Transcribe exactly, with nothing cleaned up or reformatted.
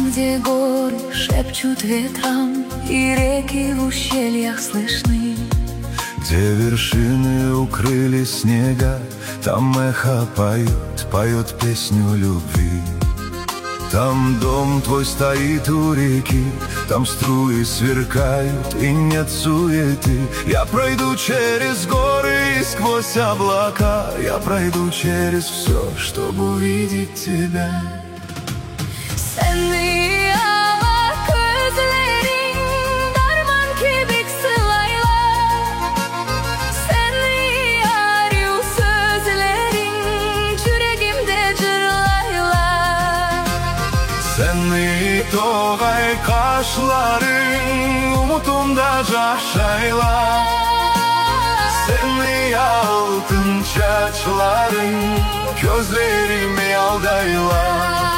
где горы шепчут ветрам, и реки в ущельях слышны. Где вершины укрыли снега, там эхо поет, поет песню любви. Там дом твой стоит у реки, там струи сверкают и нет суеты. Я пройду через горы и сквозь облака, я пройду через все, чтобы увидеть тебя. Seni ala gözlerin darman kibik sılaylar, seni arıyor sözlerin yüreğimde cırlaylar. Seni toğay kaşların umutumda caşaylar, seni altın çaçların gözlerimi aldaylar.